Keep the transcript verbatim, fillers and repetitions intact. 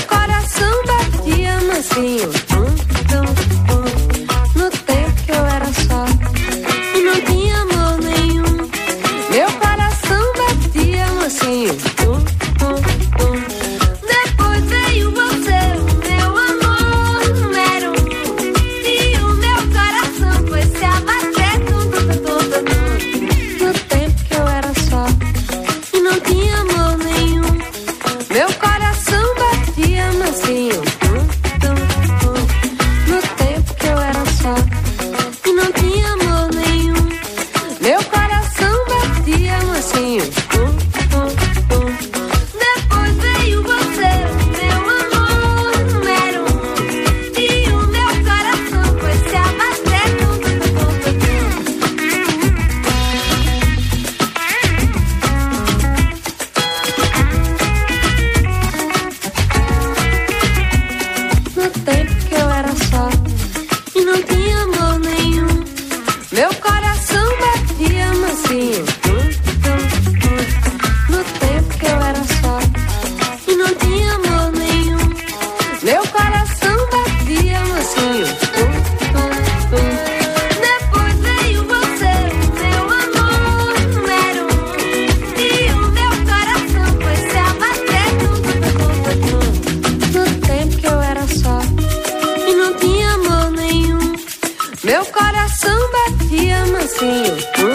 coração batia mansinho, tum, tum, tum. No tempo que eu era só e não tinha amor nenhum. Meu coração batia mansinho, tum, tum, tum. Depois veio você, o meu amor número um. E o meu coração foi se abater, tum, tum, tum, tum, tum. No tempo que eu era só e não tinha amor nenhum. Meu coração batia mansinho, tum, tum, tum. No tempo que eu era só e não tinha amor nenhum. Meu coração batia mansinho, tum, tum, tum. Depois veio você, o meu amor número um. E o meu coração foi se abater, tum, tum, tum, tum, tum. No tempo que eu era só e não tinha amor nenhum. Meu coração batia mansinho, tum, tum, tum. No tempo que eu era só e não tinha amor nenhum. Meu coração batia mansinho, tum, tum, tum. Depois veio você, o meu amor número um. E o meu coração foi se abater, tum, tum, tum, tum, tum. No tempo que eu era só e não tinha amor nenhum. Meu coração batia mansinho, tum,